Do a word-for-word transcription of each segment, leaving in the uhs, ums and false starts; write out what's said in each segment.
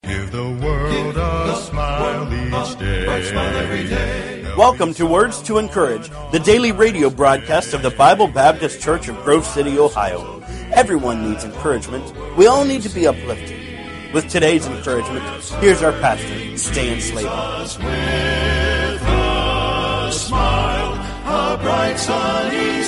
Give the world a smile each day. Welcome to Words to Encourage, the daily radio broadcast of the Bible Baptist Church of Grove City, Ohio. Everyone needs encouragement. We all need to be uplifted. With today's encouragement, here's our pastor, Stan Slater. With a smile, a bright sunny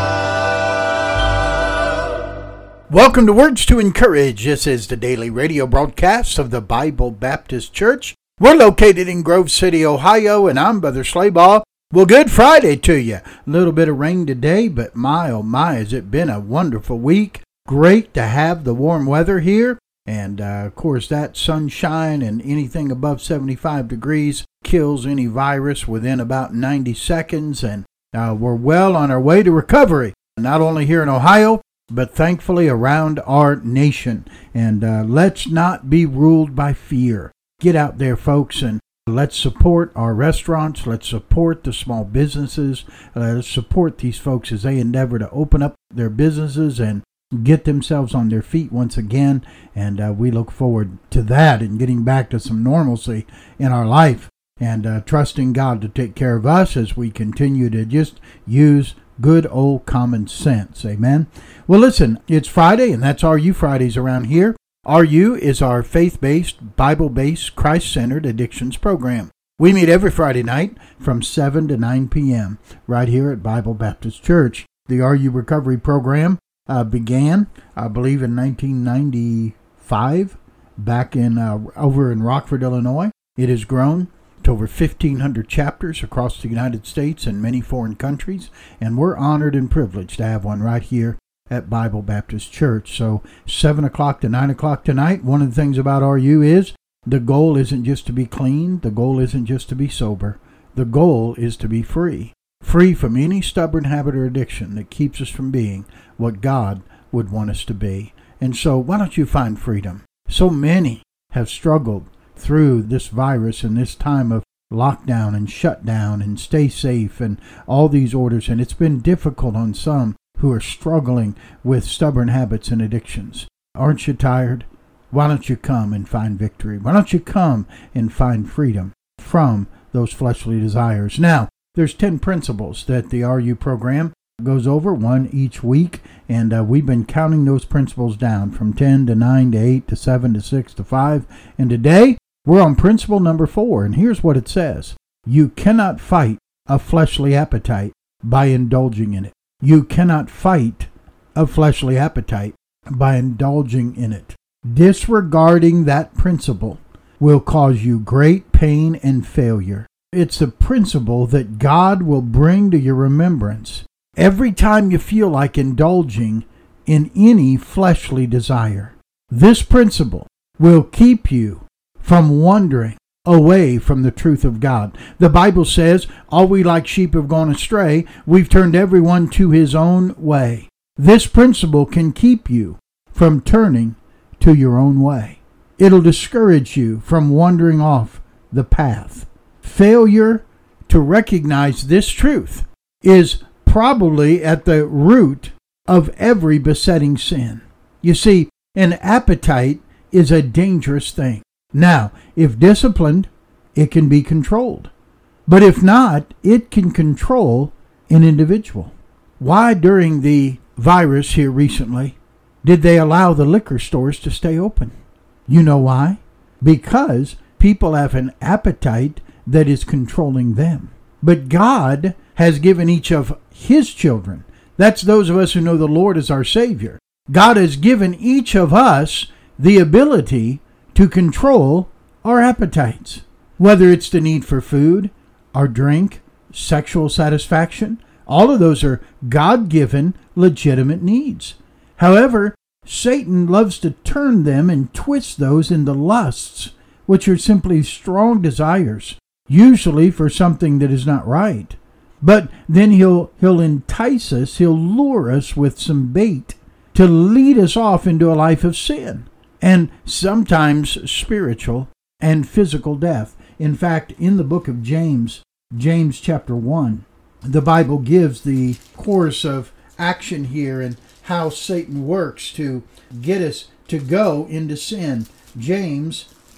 smile. Welcome to Words to Encourage. This is the daily radio broadcast of the Bible Baptist Church. We're located in Grove City, Ohio, and I'm Brother Slabaugh. Well, good Friday to you. A little bit of rain today, but my, oh my, has it been a wonderful week. Great to have the warm weather here. And, uh, of course, that sunshine and anything above seventy-five degrees kills any virus within about ninety seconds. And uh, we're well on our way to recovery, not only here in Ohio, but thankfully around our nation. And uh, let's not be ruled by fear. Get out there, folks, and let's support our restaurants. Let's support the small businesses. Let's support these folks as they endeavor to open up their businesses and get themselves on their feet once again. And uh, we look forward to that and getting back to some normalcy in our life and uh, trusting God to take care of us as we continue to just use good old common sense. Amen. Well, listen, it's Friday, and that's R U Fridays around here. R U is our faith-based, Bible-based, Christ-centered addictions program. We meet every Friday night from seven to nine p.m. right here at Bible Baptist Church. The R U Recovery Program uh, began, I believe, in nineteen ninety-five, back in uh, over in Rockford, Illinois. It has grown to over fifteen hundred chapters across the United States and many foreign countries, and we're honored and privileged to have one right here at Bible Baptist Church. So seven o'clock to nine o'clock tonight. One of the things about R U is the goal isn't just to be clean. The goal isn't just to be sober. The goal is to be free. Free from any stubborn habit or addiction that keeps us from being what God would want us to be. And so why don't you find freedom? So many have struggled through this virus and this time of lockdown and shutdown and stay safe and all these orders. And it's been difficult on some who are struggling with stubborn habits and addictions. Aren't you tired? Why don't you come and find victory? Why don't you come and find freedom from those fleshly desires? Now, there's ten principles that the R U program goes over, one each week, and uh, we've been counting those principles down from ten to nine to eight to seven to six to five, and today we're on principle number four, and here's what it says. You cannot fight a fleshly appetite by indulging in it. You cannot fight a fleshly appetite by indulging in it. Disregarding that principle will cause you great pain and failure. It's a principle that God will bring to your remembrance every time you feel like indulging in any fleshly desire. This principle will keep you from wandering away from the truth of God. The Bible says, all we like sheep have gone astray. We've turned everyone to his own way. This principle can keep you from turning to your own way. It'll discourage you from wandering off the path. Failure to recognize this truth is probably at the root of every besetting sin. You see, an appetite is a dangerous thing. Now, if disciplined, it can be controlled. But if not, it can control an individual. Why, during the virus here recently, did they allow the liquor stores to stay open? You know why? Because people have an appetite that is controlling them. But God has given each of his children, that's those of us who know the Lord as our Savior, God has given each of us the ability to control our appetites. Whether it's the need for food, or drink, sexual satisfaction, all of those are God-given legitimate needs. However, Satan loves to turn them and twist those into lusts, which are simply strong desires, usually for something that is not right. But then he'll he'll entice us, he'll lure us with some bait to lead us off into a life of sin, and sometimes spiritual and physical death. In fact, in the book of James, James chapter one, the Bible gives the course of action here and how Satan works to get us to go into sin. James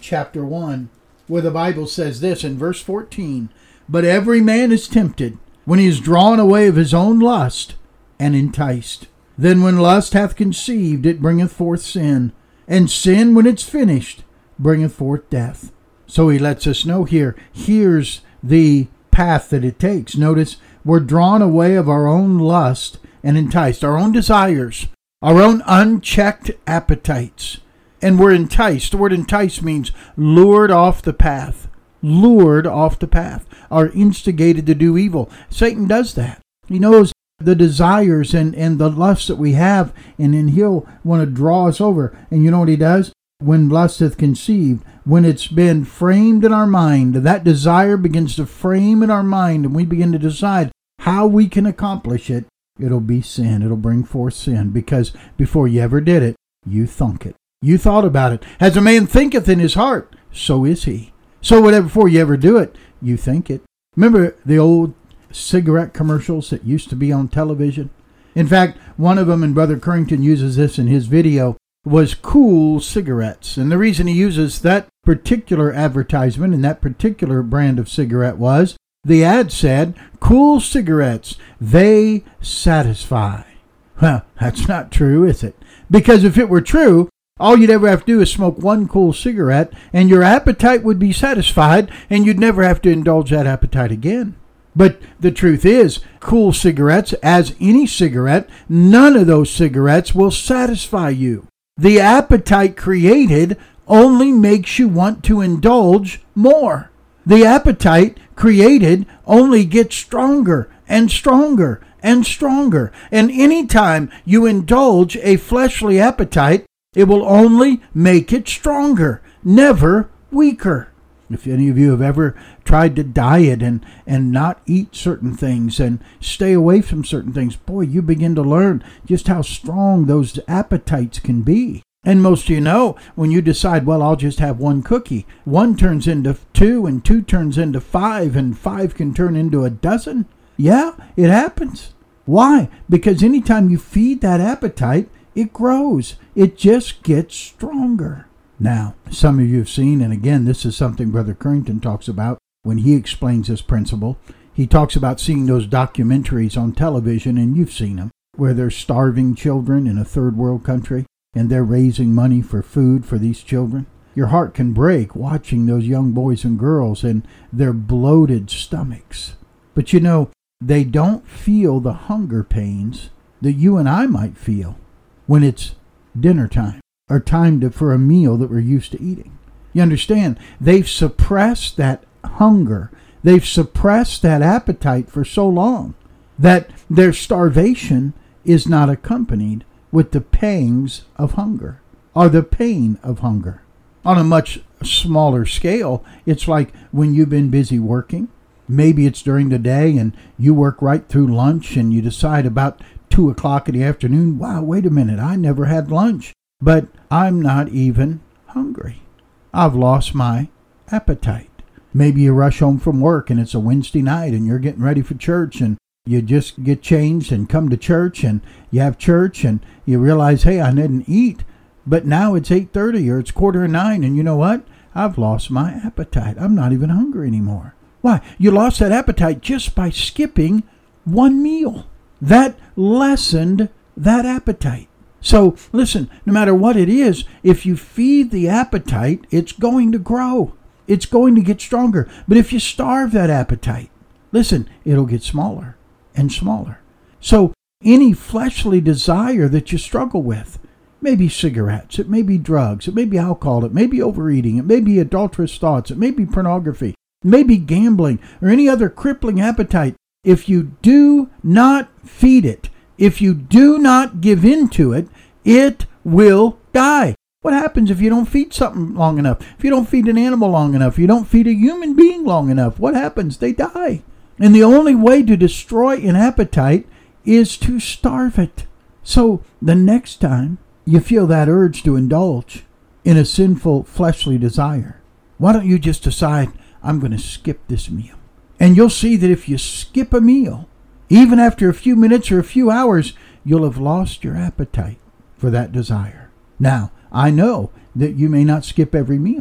chapter one, where the Bible says this in verse fourteen, "But every man is tempted when he is drawn away of his own lust and enticed. Then when lust hath conceived, it bringeth forth sin. And sin, when it's finished, bringeth forth death." So he lets us know here, here's the path that it takes. Notice, we're drawn away of our own lust and enticed, our own desires, our own unchecked appetites. And we're enticed. The word entice means lured off the path. Lured off the path. Are instigated to do evil. Satan does that. He knows the desires and, and the lusts that we have, and then he'll want to draw us over. And you know what he does? When lust hath conceived, when it's been framed in our mind, that desire begins to frame in our mind, and we begin to decide how we can accomplish it, it'll be sin. It'll bring forth sin, because before you ever did it, you thunk it. You thought about it. As a man thinketh in his heart, so is he. So whatever, before you ever do it, you think it. Remember the old cigarette commercials that used to be on television? In fact, one of them, and Brother Currington uses this in his video, was Kool cigarettes. And the reason he uses that particular advertisement and that particular brand of cigarette was, the ad said, "Kool cigarettes, they satisfy." Well, that's not true, is it? Because if it were true, all you'd ever have to do is smoke one Kool cigarette, and your appetite would be satisfied, and you'd never have to indulge that appetite again. But the truth is, Kool cigarettes, as any cigarette, none of those cigarettes will satisfy you. The appetite created only makes you want to indulge more. The appetite created only gets stronger and stronger and stronger. And anytime you indulge a fleshly appetite, it will only make it stronger, never weaker. If any of you have ever tried to diet and, and not eat certain things and stay away from certain things, boy, you begin to learn just how strong those appetites can be. And most of you know, when you decide, well, I'll just have one cookie, one turns into two, and two turns into five, and five can turn into a dozen. Yeah, it happens. Why? Because anytime you feed that appetite, it grows. It just gets stronger. Now, some of you have seen, and again, this is something Brother Currington talks about when he explains this principle. He talks about seeing those documentaries on television, and you've seen them, where they're starving children in a third world country, and they're raising money for food for these children. Your heart can break watching those young boys and girls and their bloated stomachs. But you know, they don't feel the hunger pains that you and I might feel when it's dinner time or time to, for a meal that we're used to eating. You understand? They've suppressed that hunger. They've suppressed that appetite for so long that their starvation is not accompanied with the pangs of hunger or the pain of hunger. On a much smaller scale, it's like when you've been busy working. Maybe it's during the day and you work right through lunch and you decide about two o'clock in the afternoon, wow, wait a minute, I never had lunch, but I'm not even hungry. I've lost my appetite. Maybe you rush home from work and it's a Wednesday night and you're getting ready for church, and you just get changed and come to church and you have church and you realize, hey, I didn't eat, but now it's eight thirty or it's quarter to nine, and you know what? I've lost my appetite. I'm not even hungry anymore. Why? You lost that appetite just by skipping one meal. That lessened that appetite. So listen, no matter what it is, if you feed the appetite, it's going to grow. It's going to get stronger. But if you starve that appetite, listen, it'll get smaller and smaller. So any fleshly desire that you struggle with, maybe cigarettes, it may be drugs, it may be alcohol, it may be overeating, it may be adulterous thoughts, it may be pornography, maybe gambling, or any other crippling appetite, if you do not feed it, if you do not give in to it, it will die. What happens if you don't feed something long enough? If you don't feed an animal long enough, you don't feed a human being long enough, what happens? They die. And the only way to destroy an appetite is to starve it. So the next time you feel that urge to indulge in a sinful fleshly desire, why don't you just decide, I'm going to skip this meal? And you'll see that if you skip a meal, even after a few minutes or a few hours, you'll have lost your appetite for that desire. Now, I know that you may not skip every meal,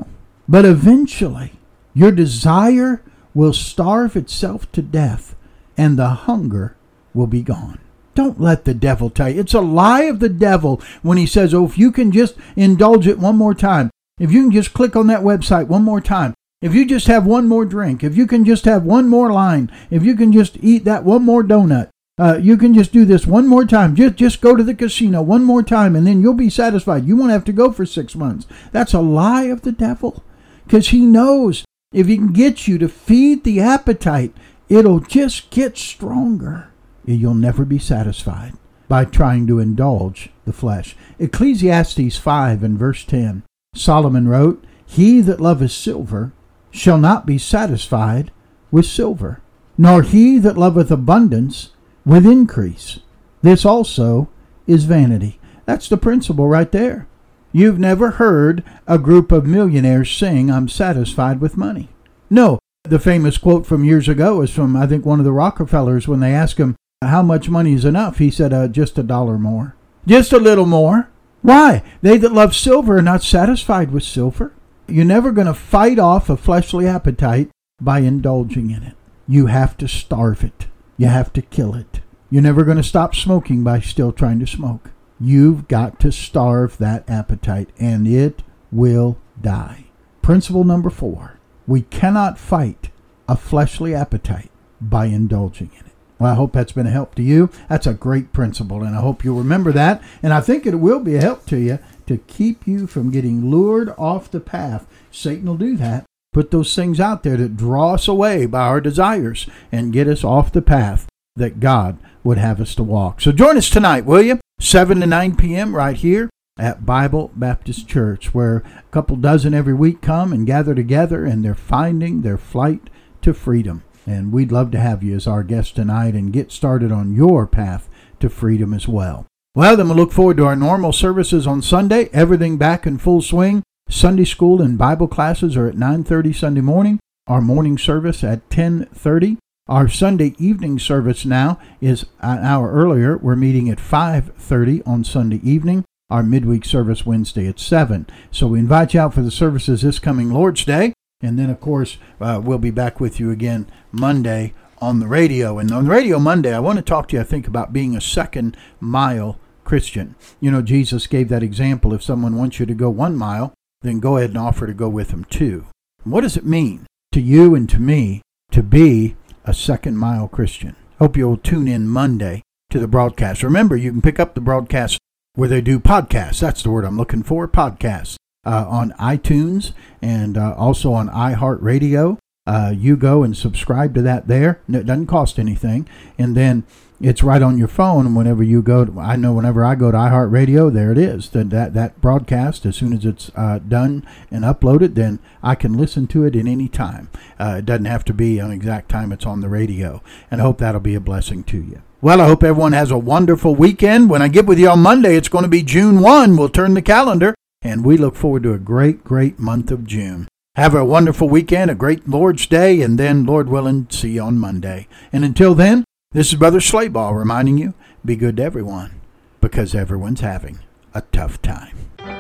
But eventually, your desire will starve itself to death, and the hunger will be gone. Don't let the devil tell you. It's a lie of the devil when he says, oh, if you can just indulge it one more time, if you can just click on that website one more time, if you just have one more drink, if you can just have one more line, if you can just eat that one more donut, uh, you can just do this one more time. Just, just go to the casino one more time, and then you'll be satisfied. You won't have to go for six months. That's a lie of the devil, because he knows if he can get you to feed the appetite, it'll just get stronger. You'll never be satisfied by trying to indulge the flesh. Ecclesiastes five and verse ten, Solomon wrote, he that loveth silver shall not be satisfied with silver, nor he that loveth abundance with increase. This also is vanity. That's the principle right there. You've never heard a group of millionaires sing, I'm satisfied with money. No, the famous quote from years ago is from, I think, one of the Rockefellers when they asked him, how much money is enough? He said, uh, just a dollar more. Just a little more. Why? They that love silver are not satisfied with silver. You're never going to fight off a fleshly appetite by indulging in it. You have to starve it. You have to kill it. You're never going to stop smoking by still trying to smoke. You've got to starve that appetite, and it will die. Principle number four. We cannot fight a fleshly appetite by indulging in it. Well, I hope that's been a help to you. That's a great principle, and I hope you'll remember that. And I think it will be a help to you to keep you from getting lured off the path. Satan will do that. Put those things out there that draw us away by our desires and get us off the path that God would have us to walk. So join us tonight, will you? seven to nine p.m. right here at Bible Baptist Church, where a couple dozen every week come and gather together, and they're finding their flight to freedom. And we'd love to have you as our guest tonight and get started on your path to freedom as well. Well, then we'll look forward to our normal services on Sunday. Everything back in full swing. Sunday school and Bible classes are at nine thirty Sunday morning. Our morning service at ten thirty. Our Sunday evening service now is an hour earlier. We're meeting at five thirty on Sunday evening. Our midweek service Wednesday at seven. So we invite you out for the services this coming Lord's Day. And then, of course, uh, we'll be back with you again Monday on the radio. And on the radio Monday, I want to talk to you, I think, about being a second mile Christian. You know, Jesus gave that example. If someone wants you to go one mile, then go ahead and offer to go with them two. What does it mean to you and to me to be a second mile Christian? Hope you'll tune in Monday to the broadcast. Remember, you can pick up the broadcast where they do podcasts. That's the word I'm looking for, podcasts. Uh, on iTunes and uh, also on iHeartRadio. Uh, you go and subscribe to that there. It doesn't cost anything. And then it's right on your phone. And whenever you go to, I know whenever I go to iHeartRadio, there it is. That, that, that broadcast, as soon as it's uh, done and uploaded, then I can listen to it at any time. Uh, it doesn't have to be on exact time it's on the radio. And I hope that'll be a blessing to you. Well, I hope everyone has a wonderful weekend. When I get with you on Monday, it's going to be June first. We'll turn the calendar. And we look forward to a great, great month of June. Have a wonderful weekend, a great Lord's Day, and then, Lord willing, see you on Monday. And until then, this is Brother Slayball reminding you, be good to everyone, because everyone's having a tough time.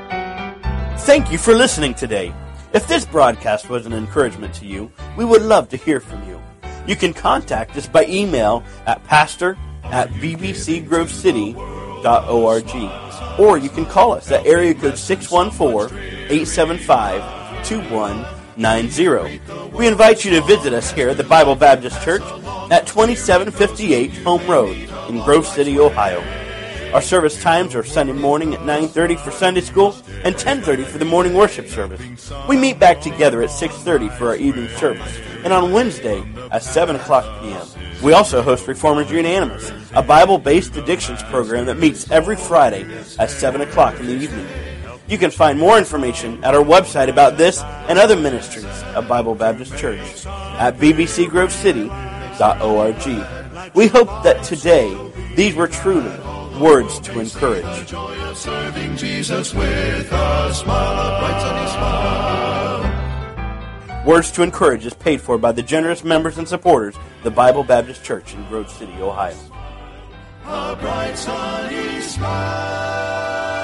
Thank you for listening today. If this broadcast was an encouragement to you, we would love to hear from you. You can contact us by email at pastor at b b c grove city dot org. Or you can call us at area code six one four, eight seven five, two one nine zero. We invite you to visit us here at the Bible Baptist Church at twenty-seven fifty-eight Home Road in Grove City, Ohio. Our service times are Sunday morning at nine thirty for Sunday school and ten thirty for the morning worship service. We meet back together at six thirty for our evening service, and on Wednesday at seven o'clock p.m. We also host Reformers Unanimous, a Bible-based addictions program that meets every Friday at seven o'clock in the evening. You can find more information at our website about this and other ministries of Bible Baptist Church at b b c grove city dot org. We hope that today these were truly words to encourage. The joy of serving Jesus with a smile, a bright sunny smile. Words to Encourage is paid for by the generous members and supporters of the Bible Baptist Church in Grove City, Ohio. A bright sunny smile.